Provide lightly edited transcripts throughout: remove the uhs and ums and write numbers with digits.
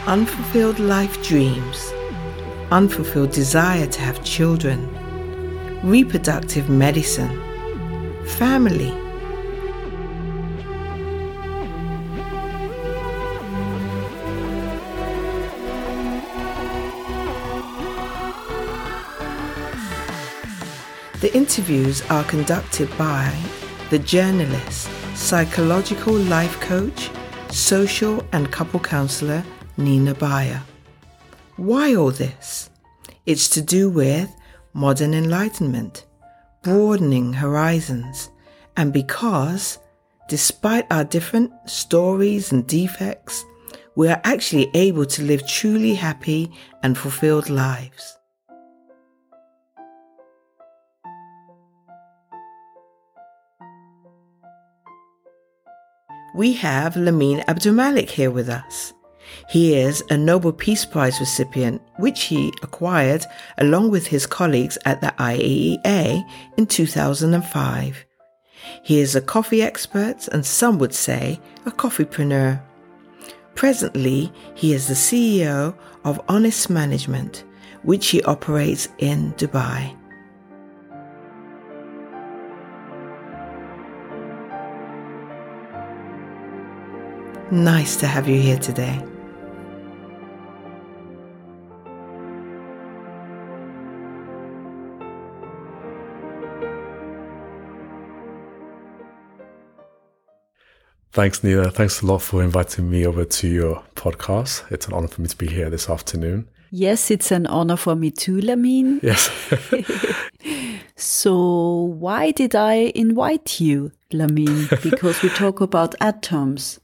unfulfilled life dreams, unfulfilled desire to have children, reproductive medicine, family. The interviews are conducted by the journalist, psychological life coach, social and couple counsellor Nina Bayer. Why all this? It's to do with modern enlightenment, broadening horizons, and because, despite our different stories and defects, we are actually able to live truly happy and fulfilled lives. We have Lamine Abdulmalik here with us. He is a Nobel Peace Prize recipient, which he acquired along with his colleagues at the IAEA in 2005. He is a coffee expert and some would say a coffeepreneur. Presently, he is the CEO of Honest Management, which he operates in Dubai. Nice to have you here today. Thanks, Nina. Thanks a lot for inviting me over to your podcast. It's an honor for me to be here this afternoon. Yes, it's an honor for me too, Lamine. Yes. So why did I invite you, Lamine? Because we talk about atoms.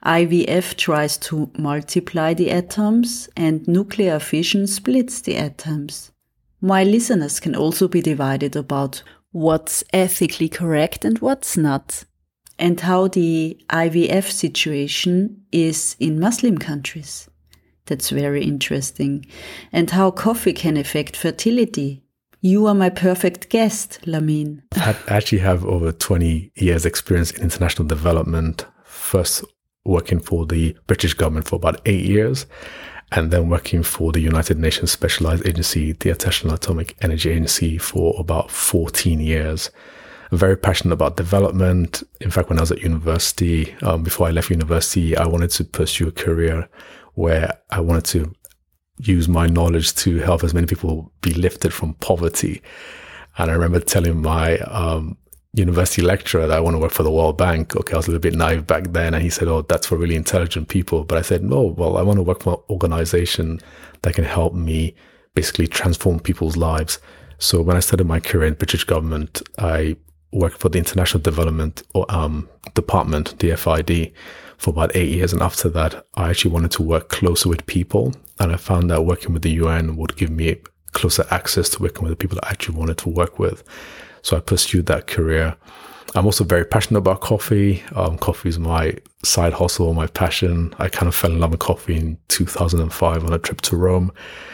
IVF tries to multiply the atoms and nuclear fission splits the atoms. My listeners can also be divided about what's ethically correct and what's not, and how the IVF situation is in Muslim countries. That's very interesting. And how coffee can affect fertility. You are my perfect guest, Lamine. I actually have over 20 years experience in international development, first working for the British government for about 8 years, and then working for the United Nations Specialized Agency, the International Atomic Energy Agency, for about 14 years. I'm very passionate about development. In fact, when I was at university, before I left university, I wanted to pursue a career where I wanted to use my knowledge to help as many people be lifted from poverty. And I remember telling my university lecturer that I want to work for the World Bank. Okay, I was a little bit naive back then. And he said, oh, that's for really intelligent people. But I said, no, well, I want to work for an organization that can help me basically transform people's lives. So when I started my career in British government, I worked for the International Development Department, the FID, for about 8 years. And after that, I actually wanted to work closer with people. And I found that working with the UN would give me closer access to working with the people that I actually wanted to work with. So I pursued that career. I'm also very passionate about coffee. Coffee is my side hustle, my passion. I kind of fell in love with coffee in 2005 on a trip to Rome.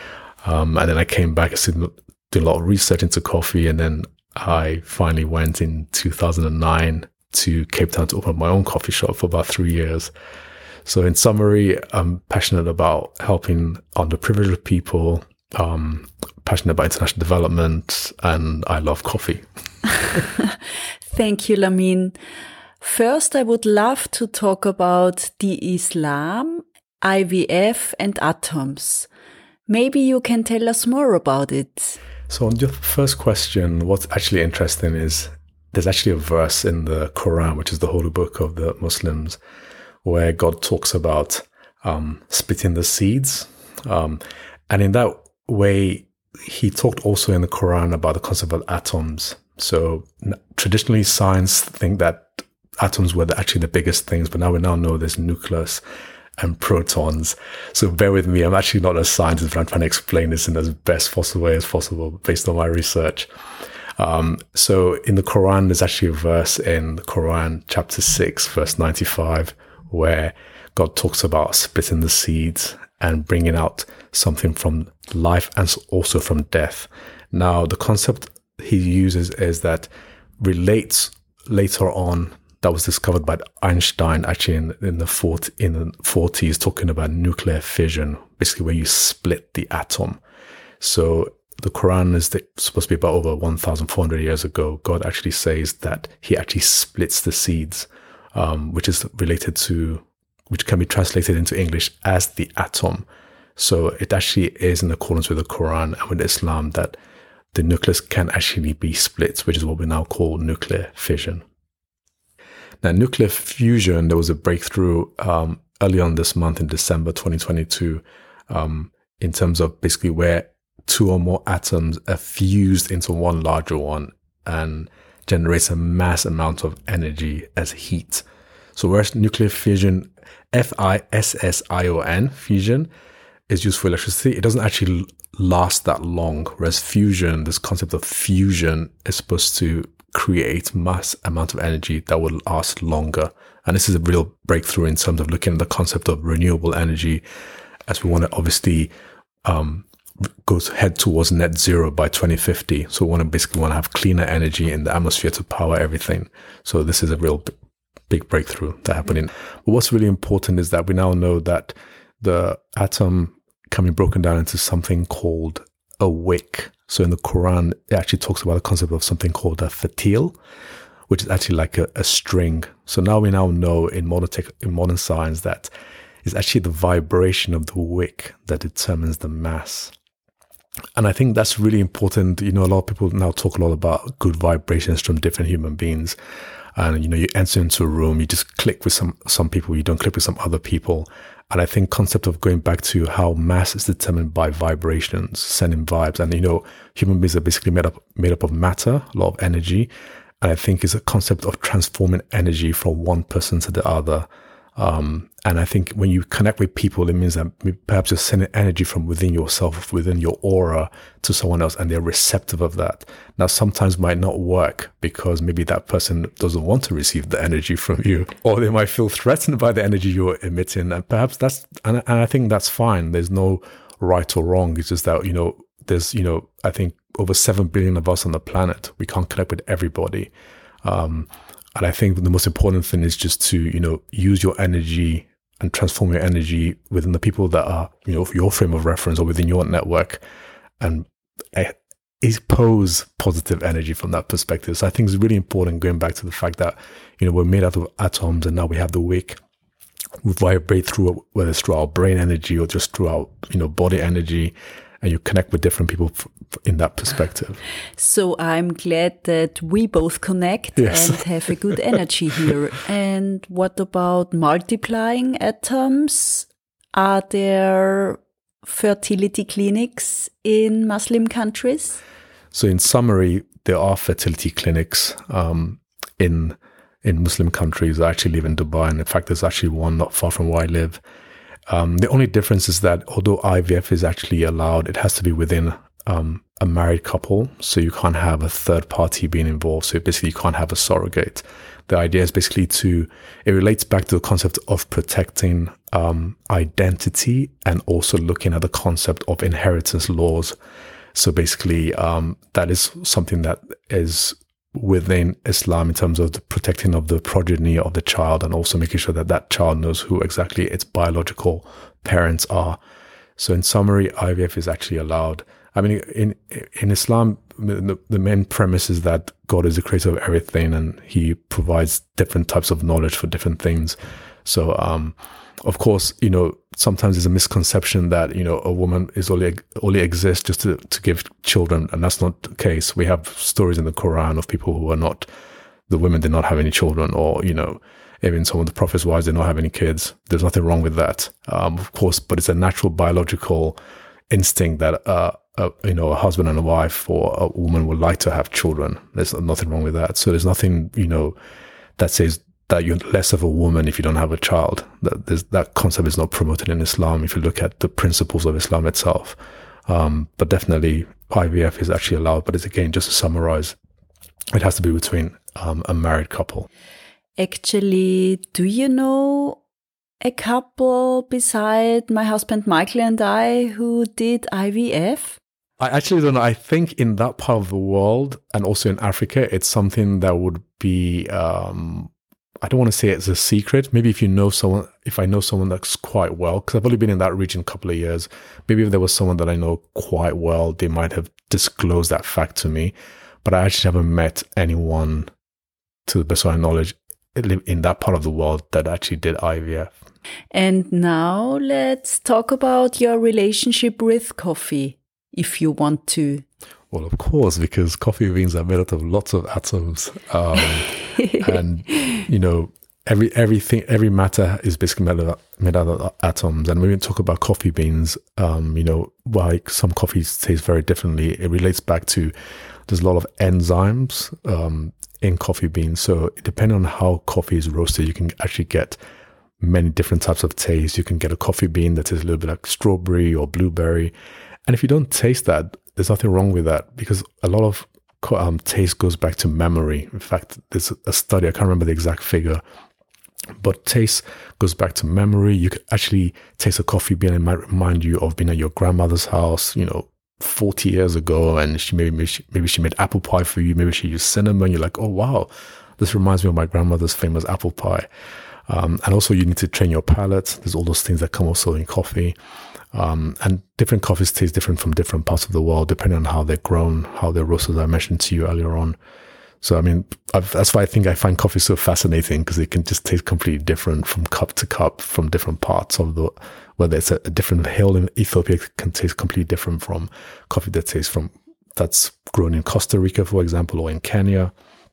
And then I came back, I started doing a lot of research into coffee. And then I finally went in 2009 to Cape Town to open my own coffee shop for about 3 years. So in summary, I'm passionate about helping underprivileged people, passionate about international development, and I love coffee. Thank you, Lamine. First, I would love to talk about the Islam, IVF, and atoms. Maybe you can tell us more about it. So on your first question, what's actually interesting is there's actually a verse in the Quran, which is the holy book of the Muslims, where God talks about splitting the seeds. And in that way, he talked also in the Quran about the concept of atoms. So traditionally, science think that atoms were actually the biggest things, but now we know there's nucleus and protons. So bear with me, I'm actually not a scientist, but I'm trying to explain this in as best possible way as possible based on my research. So in the Quran, there's actually a verse in the Quran, chapter 6, verse 95, where God talks about splitting the seeds and bringing out something from life and also from death. Now, the concept he uses is that relates later on that was discovered by Einstein actually in the 40s, talking about nuclear fission, basically where you split the atom. So the Quran is supposed to be about over 1,400 years ago. God actually says that he actually splits the seeds, which is related to, which can be translated into English as the atom. So it actually is in accordance with the Quran and with Islam that the nucleus can actually be split, which is what we now call nuclear fission. Now, nuclear fusion, there was a breakthrough early on this month in December 2022 in terms of basically where two or more atoms are fused into one larger one and generates a mass amount of energy as heat. So whereas nuclear fission, fission, fusion, is used for electricity, it doesn't actually last that long. Whereas fusion, this concept of fusion, is supposed to create mass amount of energy that will last longer. And this is a real breakthrough in terms of looking at the concept of renewable energy, as we want to obviously head towards net zero by 2050. So we want to have cleaner energy in the atmosphere to power everything. So this is a real big breakthrough that happening. But what's really important is that we now know that the atom can be broken down into something called a wick. So in the Quran, it actually talks about the concept of something called a fatil, which is actually like a string. So now we know in modern science that it's actually the vibration of the wick that determines the mass. And I think that's really important. A lot of people now talk a lot about good vibrations from different human beings. And, you enter into a room, you just click with some people, you don't click with some other people. And I think concept of going back to how mass is determined by vibrations, sending vibes. And, human beings are basically made up of matter, a lot of energy. And I think it's a concept of transforming energy from one person to the other. And I think when you connect with people, it means that perhaps you're sending energy from within yourself, within your aura to someone else, and they're receptive of that. Now, sometimes might not work because maybe that person doesn't want to receive the energy from you, or they might feel threatened by the energy you're emitting. And perhaps and I think that's fine. There's no right or wrong. It's just that, there's, I think over 7 billion of us on the planet. We can't connect with everybody. And I think the most important thing is just to, use your energy and transform your energy within the people that are, your frame of reference or within your network, and expose positive energy from that perspective. So I think it's really important, going back to the fact that, we're made out of atoms, and now we have the wick. We vibrate through, whether it's through our brain energy or just through our, body energy, and you connect with different people in that perspective. So I'm glad that we both connect and have a good energy here. And what about multiplying atoms? Are there fertility clinics in Muslim countries? So in summary, there are fertility clinics in Muslim countries. I actually live in Dubai, and in fact, there's actually one not far from where I live. The only difference is that although IVF is actually allowed, it has to be within a married couple. So you can't have a third party being involved. So basically you can't have a surrogate. The idea is basically it relates back to the concept of protecting identity, and also looking at the concept of inheritance laws. So basically that is something that is within Islam in terms of the protecting of the progeny of the child, and also making sure that that child knows who exactly its biological parents are. So in summary, IVF is actually allowed. I mean, in Islam, the main premise is that God is the creator of everything, and he provides different types of knowledge for different things. So, of course, sometimes there's a misconception that, a woman is only exists just to give children. And that's not the case. We have stories in the Quran of people who the women did not have any children, or, even some of the prophets' wives did not have any kids. There's nothing wrong with that. Of course, but it's a natural biological instinct that, a husband and a wife or a woman would like to have children. There's nothing wrong with that. So there's nothing, that says that you're less of a woman if you don't have a child. That concept is not promoted in Islam if you look at the principles of Islam itself. But definitely IVF is actually allowed. But it's, again, just to summarize, it has to be between a married couple. Actually, do you know a couple beside my husband Michael and I who did IVF? I actually don't know. I think in that part of the world, and also in Africa, it's something that would be I don't want to say it's a secret. Maybe if I know someone that's quite well, because I've only been in that region a couple of years, maybe if there was someone that I know quite well, they might have disclosed that fact to me. But I actually haven't met anyone, to the best of my knowledge, in that part of the world that actually did IVF. And now let's talk about your relationship with coffee, if you want to. Well, of course, because coffee beans are made out of lots of atoms. And, every matter is basically made out of atoms. And when we talk about coffee beans, why some coffees taste very differently, it relates back to there's a lot of enzymes in coffee beans. So depending on how coffee is roasted, you can actually get many different types of taste. You can get a coffee bean that is a little bit like strawberry or blueberry. And if you don't taste that, there's nothing wrong with that, because a lot of taste goes back to memory. In fact, there's a study, I can't remember the exact figure, but taste goes back to memory. You could actually taste a coffee bean and it might remind you of being at your grandmother's house, 40 years ago, and maybe she made apple pie for you. Maybe she used cinnamon. You're like, oh wow, this reminds me of my grandmother's famous apple pie. And also you need to train your palate. There's all those things that come also in coffee. And different coffees taste different from different parts of the world, depending on how they're grown, how they're roasted, as I mentioned to you earlier on. So, that's why I think I find coffee so fascinating, because it can just taste completely different from cup to cup, from different parts of whether it's a different hill in Ethiopia can taste completely different from coffee that's grown in Costa Rica, for example, or in Kenya.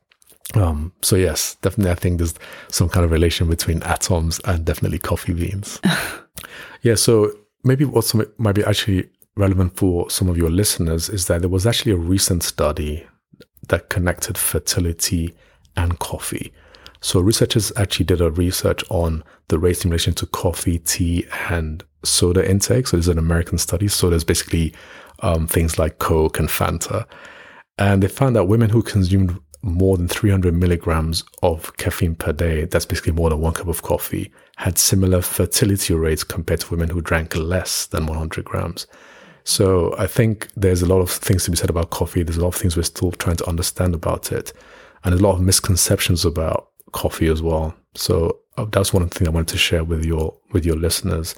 So yes, definitely I think there's some kind of relation between atoms and definitely coffee beans. Yeah, so maybe what might be actually relevant for some of your listeners is that there was actually a recent study that connected fertility and coffee. So researchers actually did a research on the rates in relation to coffee, tea, and soda intake. So this is an American study. So there's basically things like Coke and Fanta. And they found that women who consumed more than 300 milligrams of caffeine per day, that's basically more than 1 cup of coffee, had similar fertility rates compared to women who drank less than 100 grams. So I think there's a lot of things to be said about coffee. There's a lot of things we're still trying to understand about it. And there's a lot of misconceptions about coffee as well. So that's one thing I wanted to share with your listeners.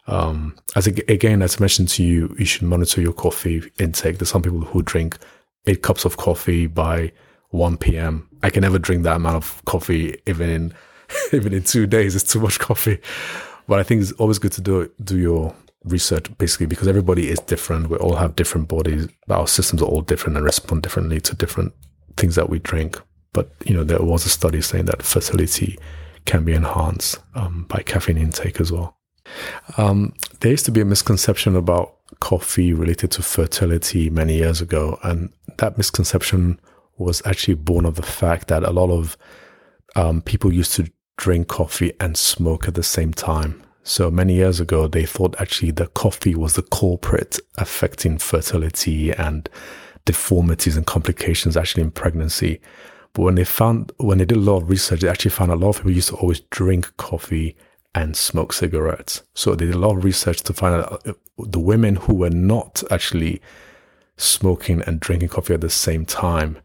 As I mentioned to you, you should monitor your coffee intake. There's some people who drink 8 cups of coffee by 1 p.m. I can never drink that amount of coffee, even in 2 days. It's too much coffee. But I think it's always good to do your research, basically, because everybody is different. We all have different bodies. Our systems are all different and respond differently to different things that we drink. But, there was a study saying that fertility can be enhanced by caffeine intake as well. There used to be a misconception about coffee related to fertility many years ago. And that misconception was actually born of the fact that a lot of people used to drink coffee and smoke at the same time. So many years ago, they thought actually that coffee was the culprit affecting fertility and deformities and complications actually in pregnancy. But when they did a lot of research, they actually found a lot of people used to always drink coffee and smoke cigarettes. So they did a lot of research to find out the women who were not actually smoking and drinking coffee at the same time,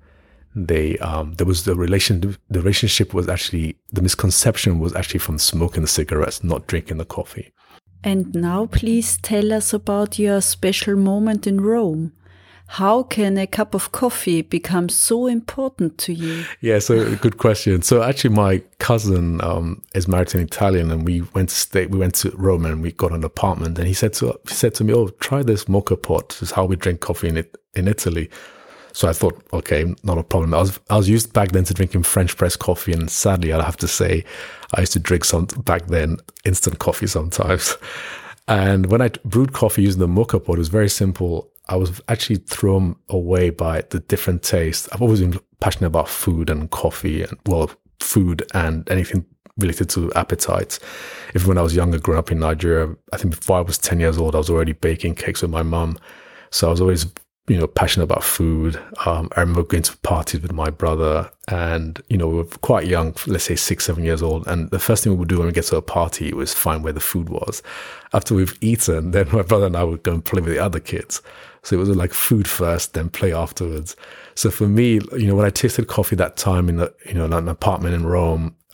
there was the relationship was actually, the misconception was actually from smoking the cigarettes, not drinking the coffee. And now please tell us about your special moment in Rome. How can a cup of coffee become so important to you? Yeah, so good question. So actually my cousin is married to an Italian, and we went to Rome and we got an apartment, and he said to me, oh, try this mocha pot. This is how we drink coffee in Italy. So I thought, okay, not a problem. I was used back then to drinking French press coffee, and sadly, I'll have to say, I used to drink back then instant coffee sometimes. And when I brewed coffee using the mocha pot, it was very simple. I was actually thrown away by the different tastes. I've always been passionate about food and coffee, and food and anything related to appetites. Even when I was younger, growing up in Nigeria, I think before I was 10 years old, I was already baking cakes with my mum. So I was always passionate about food. I remember going to parties with my brother, and, we were quite young, let's say 6-7 years old. And the first thing we would do when we get to a party was find where the food was. After we've eaten, then my brother and I would go and play with the other kids. So it was like food first, then play afterwards. So for me, when I tasted coffee that time in an apartment in Rome,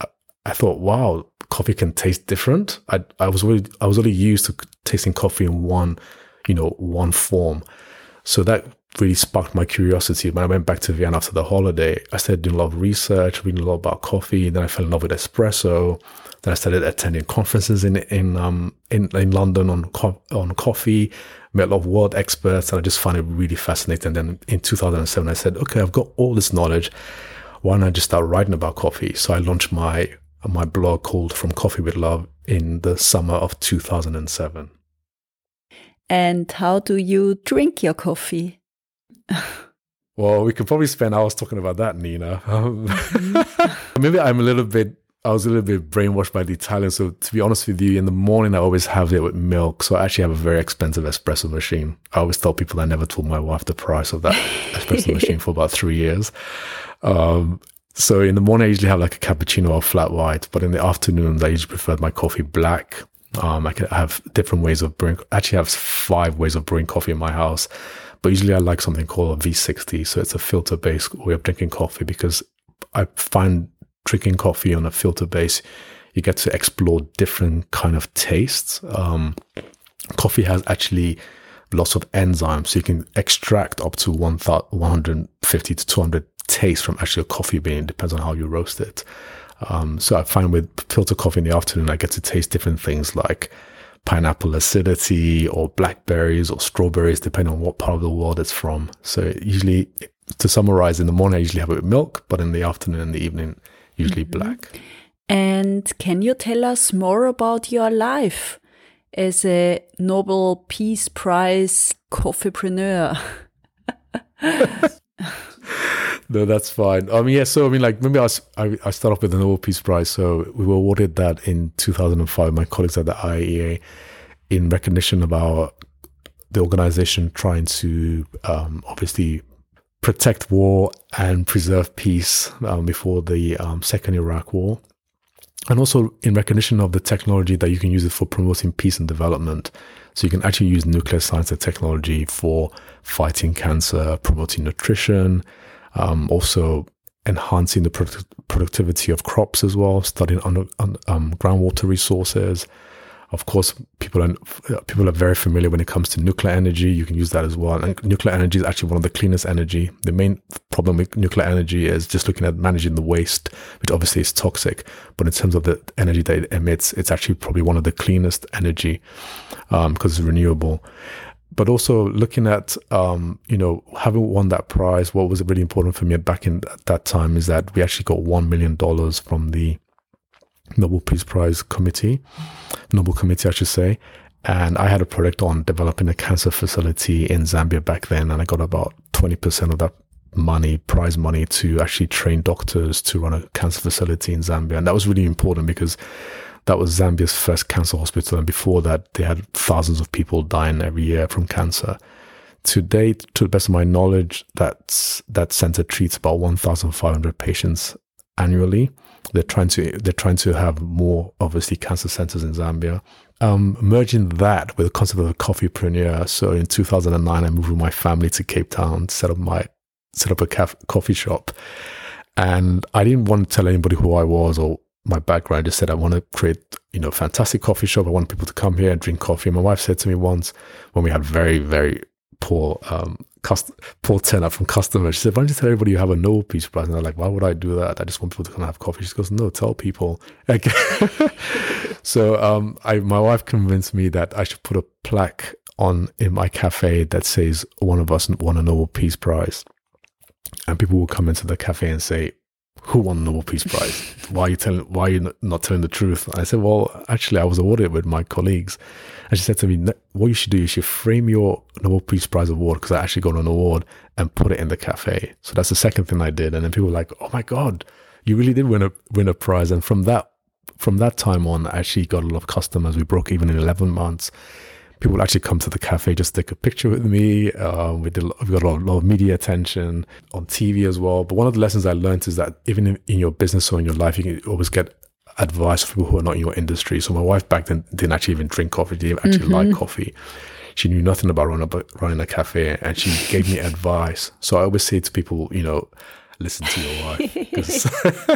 I thought, wow, coffee can taste different. I was really used to tasting coffee in one form. So that really sparked my curiosity. When I went back to Vienna after the holiday, I started doing a lot of research, reading a lot about coffee. Then I fell in love with espresso. Then I started attending conferences in London on coffee, met a lot of world experts, and I just found it really fascinating. And then in 2007, I said, okay, I've got all this knowledge. Why don't I just start writing about coffee? So I launched my blog called From Coffee with Love in the summer of 2007. And how do you drink your coffee? Well, we could probably spend hours talking about that, Nina. Maybe I was a little bit brainwashed by the Italians. So to be honest with you, in the morning, I always have it with milk. So I actually have a very expensive espresso machine. I always tell people I never told my wife the price of that espresso machine for about 3 years. So in the morning, I usually have like a cappuccino or flat white. But in the afternoons, I usually prefer my coffee black. I can have different ways of brewing. Actually, I have 5 ways of brewing coffee in my house. But usually I like something called a V60. So it's a filter-based way of drinking coffee, because I find drinking coffee on a filter base, you get to explore different kind of tastes. Coffee has actually lots of enzymes. So you can extract up to 150 to 200 tastes from actually a coffee bean. It depends on how you roast it. So I find with filter coffee in the afternoon, I get to taste different things like pineapple acidity or blackberries or strawberries, depending on what part of the world it's from. So usually, to summarize, in the morning I usually have it with milk, but in the afternoon and the evening, usually black. And can you tell us more about your life as a Nobel Peace Prize coffeepreneur? No, that's fine. maybe I start off with the Nobel Peace Prize. So we were awarded that in 2005, my colleagues at the IAEA, in recognition of the organization trying to obviously protect war and preserve peace before the Second Iraq War. And also in recognition of the technology that you can use it for promoting peace and development. So you can actually use nuclear science and technology for fighting cancer, promoting nutrition, also enhancing the productivity of crops as well, studying groundwater resources. Of course, people are very familiar when it comes to nuclear energy. You can use that as well. And nuclear energy is actually one of the cleanest energy. The main problem with nuclear energy is just looking at managing the waste, which obviously is toxic. But in terms of the energy that it emits, it's actually probably one of the cleanest energy because it's renewable. But also looking at, having won that prize, what was really important for me back in that time is that we actually got $1 million from the Nobel Peace Prize Committee, Nobel Committee, I should say. And I had a project on developing a cancer facility in Zambia back then. And I got about 20% of that prize money, to actually train doctors to run a cancer facility in Zambia. And that was really important because that was Zambia's first cancer hospital. And before that, they had thousands of people dying every year from cancer. To date, to the best of my knowledge, that center treats about 1,500 patients annually. They're trying to have more, obviously, cancer centers in Zambia. Merging that with the concept of a coffeepreneur. So in 2009, I moved with my family to Cape Town, set up a coffee shop. And I didn't want to tell anybody who I was or my background. I just said I want to create, a fantastic coffee shop. I want people to come here and drink coffee. And my wife said to me once, when we had very, very poor turnout from customers, she said, "Why don't you tell everybody you have a Nobel Peace Prize?" And I'm like, "Why would I do that? I just want people to come and have coffee." She goes, "No, tell people." So my wife convinced me that I should put a plaque in my cafe that says one of us won a Nobel Peace Prize, and people will come into the cafe and say, "Who won the Nobel Peace Prize? Why are you not telling the truth?" And I said, "Well, actually, I was awarded with my colleagues." And she said to me, "What you should do, you should frame your Nobel Peace Prize award," because I actually got an award, "and put it in the cafe." So that's the second thing I did. And then people were like, "Oh my God, you really did win a prize." And from that time on, I actually got a lot of customers. We broke even in 11 months. People would actually come to the cafe, just take a picture with me. We got a lot of media attention on TV as well. But one of the lessons I learned is that even in your business or in your life, you can always get advice from people who are not in your industry. So my wife back then didn't actually even drink coffee, didn't actually like coffee. She knew nothing about running a cafe, and she gave me advice. So I always say to people, listen to your wife. 'Cause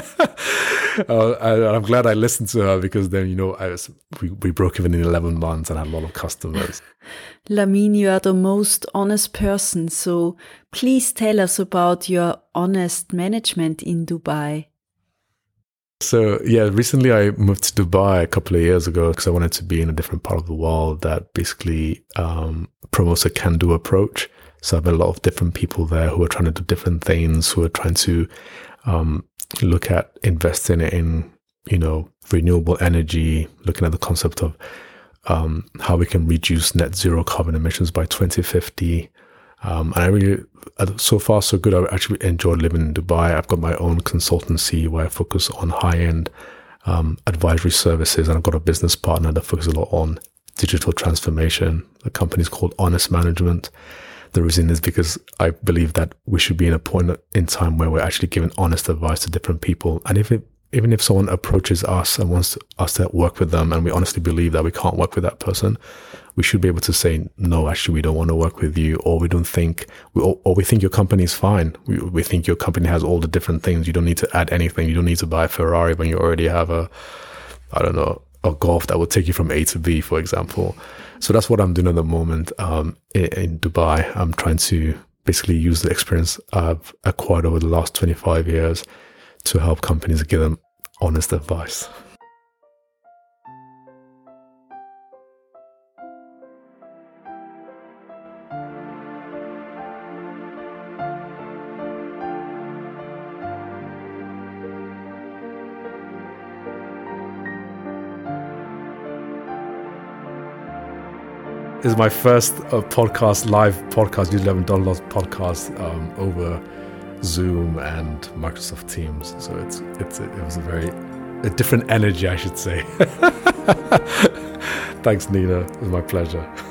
I'm glad I listened to her, because then, we broke even in 11 months and had a lot of customers. Lamin, you are the most honest person, so please tell us about your honest management in Dubai. So, yeah, recently I moved to Dubai a couple of years ago because I wanted to be in a different part of the world that basically promotes a can-do approach. So I've met a lot of different people there who are trying to do different things, who are trying to look at investing in, renewable energy, looking at the concept of how we can reduce net zero carbon emissions by 2050. And I really, so far so good. I actually enjoyed living in Dubai. I've got my own consultancy where I focus on high-end advisory services, and I've got a business partner that focuses a lot on digital transformation. The company is called Honest Management. The reason is because I believe that we should be in a point in time where we're actually giving honest advice to different people. And even if someone approaches us and wants us to work with them, and we honestly believe that we can't work with that person, we should be able to say, no, actually, we don't want to work with you, or we think your company is fine. We think your company has all the different things. You don't need to add anything. You don't need to buy a Ferrari when you already have a Golf that will take you from A to B, for example. So that's what I'm doing at the moment in Dubai. I'm trying to basically use the experience I've acquired over the last 25 years to help companies give them honest advice. This is my first live podcast. Usually I haven't done lots of podcasts over Zoom and Microsoft Teams. So it was a different energy, I should say. Thanks, Nina. It was my pleasure.